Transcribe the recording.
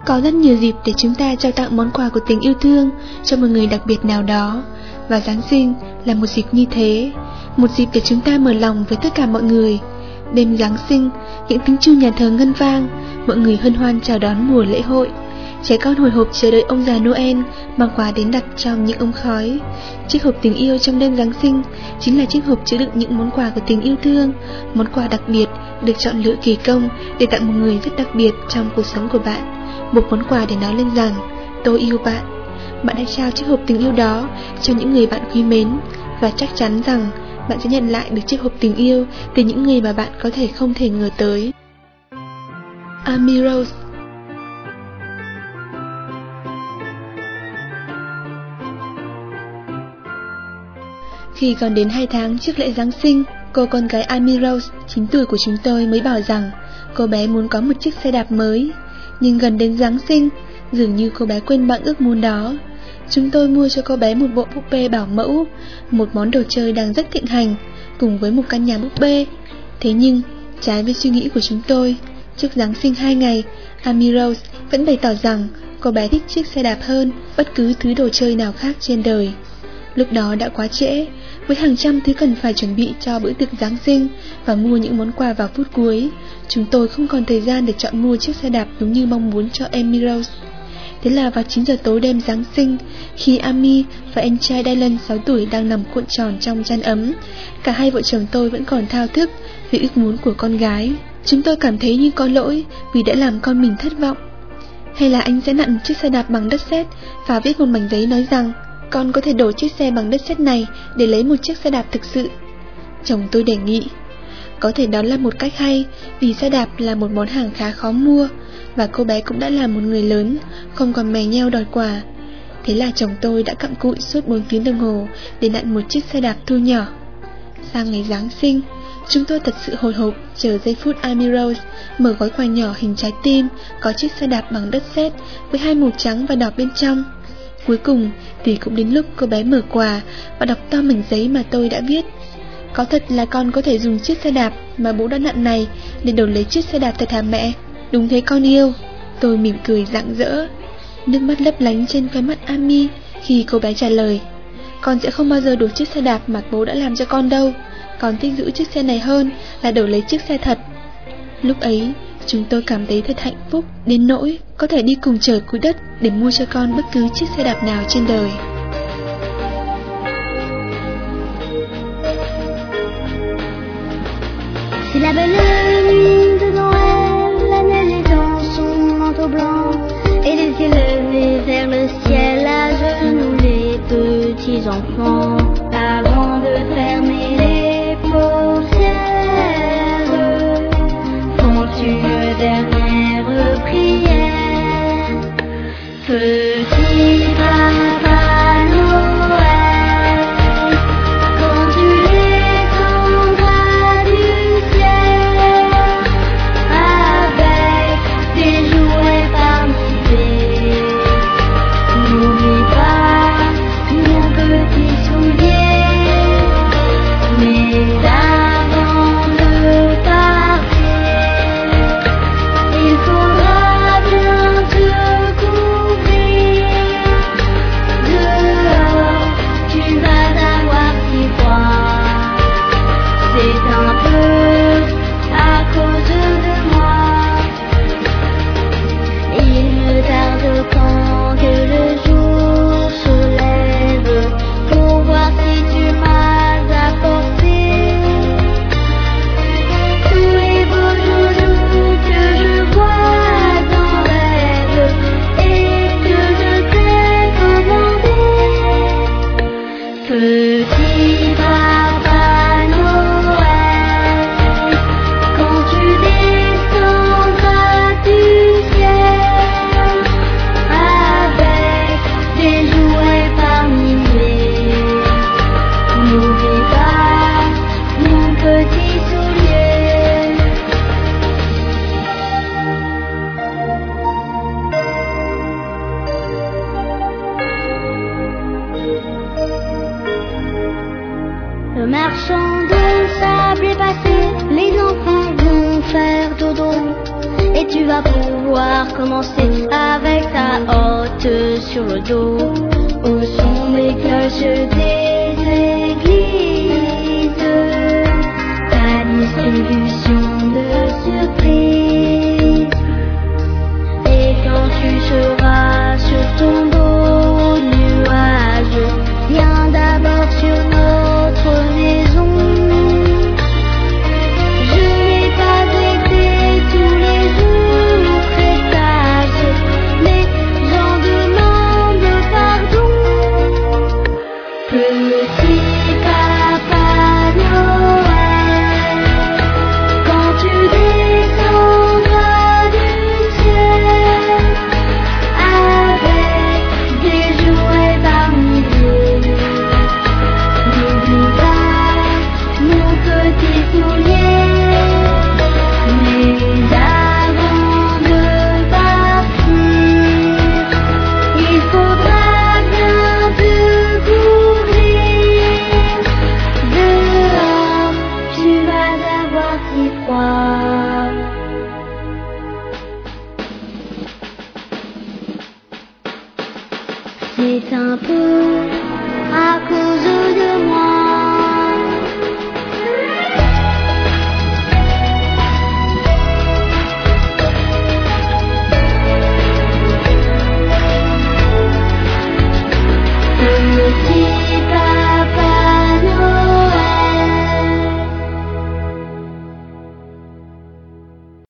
Có rất nhiều dịp để chúng ta trao tặng món quà của tình yêu thương cho một người đặc biệt nào đó. Và Giáng sinh là một dịp như thế, một dịp để chúng ta mở lòng với tất cả mọi người. Đêm Giáng sinh, những tiếng chuông nhà thờ ngân vang, mọi người hân hoan chào đón mùa lễ hội. Trẻ con hồi hộp chờ đợi ông già Noel mang quà đến đặt trong những ống khói. Chiếc hộp tình yêu trong đêm Giáng sinh chính là chiếc hộp chứa đựng những món quà của tình yêu thương, món quà đặc biệt được chọn lựa kỳ công để tặng một người rất đặc biệt trong cuộc sống của bạn. Một món quà để nói lên rằng tôi yêu bạn. Bạn hãy trao chiếc hộp tình yêu đó cho những người bạn quý mến, và chắc chắn rằng bạn sẽ nhận lại được chiếc hộp tình yêu từ những người mà bạn có thể không thể ngờ tới. Amy Rose. Khi còn đến 2 tháng trước lễ Giáng sinh, cô con gái Amy Rose 9 tuổi của chúng tôi mới bảo rằng cô bé muốn có một chiếc xe đạp mới. Nhưng gần đến Giáng sinh, dường như cô bé quên bẵng ước muốn đó. Chúng tôi mua cho cô bé một bộ búp bê bảo mẫu, một món đồ chơi đang rất thịnh hành, cùng với một căn nhà búp bê. Thế nhưng, trái với suy nghĩ của chúng tôi, trước Giáng sinh 2 ngày, Amy Rose vẫn bày tỏ rằng cô bé thích chiếc xe đạp hơn bất cứ thứ đồ chơi nào khác trên đời. Lúc đó đã quá trễ, với hàng trăm thứ cần phải chuẩn bị cho bữa tiệc Giáng sinh và mua những món quà vào phút cuối, chúng tôi không còn thời gian để chọn mua chiếc xe đạp đúng như mong muốn cho Amy Rose. Thế là vào 9 giờ tối đêm Giáng sinh, khi Amy và anh trai Dylan 6 tuổi đang nằm cuộn tròn trong chăn ấm, cả hai vợ chồng tôi vẫn còn thao thức vì ước muốn của con gái. Chúng tôi cảm thấy như có lỗi vì đã làm con mình thất vọng. Hay là anh sẽ nặn chiếc xe đạp bằng đất sét và viết một mảnh giấy nói rằng con có thể đổi chiếc xe bằng đất sét này để lấy một chiếc xe đạp thực sự. Chồng tôi đề nghị, có thể đó là một cách hay, vì xe đạp là một món hàng khá khó mua, và cô bé cũng đã là một người lớn, không còn mè nheo đòi quà. Thế là chồng tôi đã cặm cụi suốt 4 tiếng đồng hồ để nặn một chiếc xe đạp thu nhỏ. Sang ngày Giáng sinh, chúng tôi thật sự hồi hộp chờ giây phút Amy Rose mở gói quà nhỏ hình trái tim, có chiếc xe đạp bằng đất sét với 2 màu trắng và đỏ bên trong. Cuối cùng thì cũng đến lúc cô bé mở quà và đọc to mảnh giấy mà tôi đã viết. Có thật là con có thể dùng chiếc xe đạp mà bố đã nặn này để đổi lấy chiếc xe đạp thật hả mẹ? Đúng thế con yêu. Tôi mỉm cười rạng rỡ. Nước mắt lấp lánh trên khóe mắt Amy khi cô bé trả lời, con sẽ không bao giờ đổi chiếc xe đạp mà bố đã làm cho con đâu. Con thích giữ chiếc xe này hơn là đổi lấy chiếc xe thật. Lúc ấy chúng tôi cảm thấy thật hạnh phúc đến nỗi có thể đi cùng trời cuối đất để mua cho con bất cứ chiếc xe đạp nào trên đời. C'est la belle nuit de Noël, la neige est dans son manteau blanc, et les yeux levés vers le ciel, à genoux les petits enfants, avant de fermer les paupières, font une dernière prière. Petit papa Noël, quand tu descendras du ciel, avec tes jouets parmi tes, n'oublie pas mon petit soulier, mais avant de partir, il faudra bien te couvrir. Dehors, tu vas avoir si froid. C'est un peu à cause de moi. Il me tarde quand que le jour se lève pour voir si tu m'as apporté tous les beaux joujoux que je vois dans rêve et que je t'ai commandé. Petit papa Noël, quand tu descendras du ciel, avec des jouets parmi mes, n'oublie pas mon petit soulier. Le marchand de sable est passé, les enfants vont faire dodo, et tu vas pouvoir voir commencer avec ta hotte sur le dos. Où sont les cloches des églises? Ta distribution de surprises. Et quand tu seras sur ton beau nuage, viens d'abord sur notre maison. C'est un peu à cause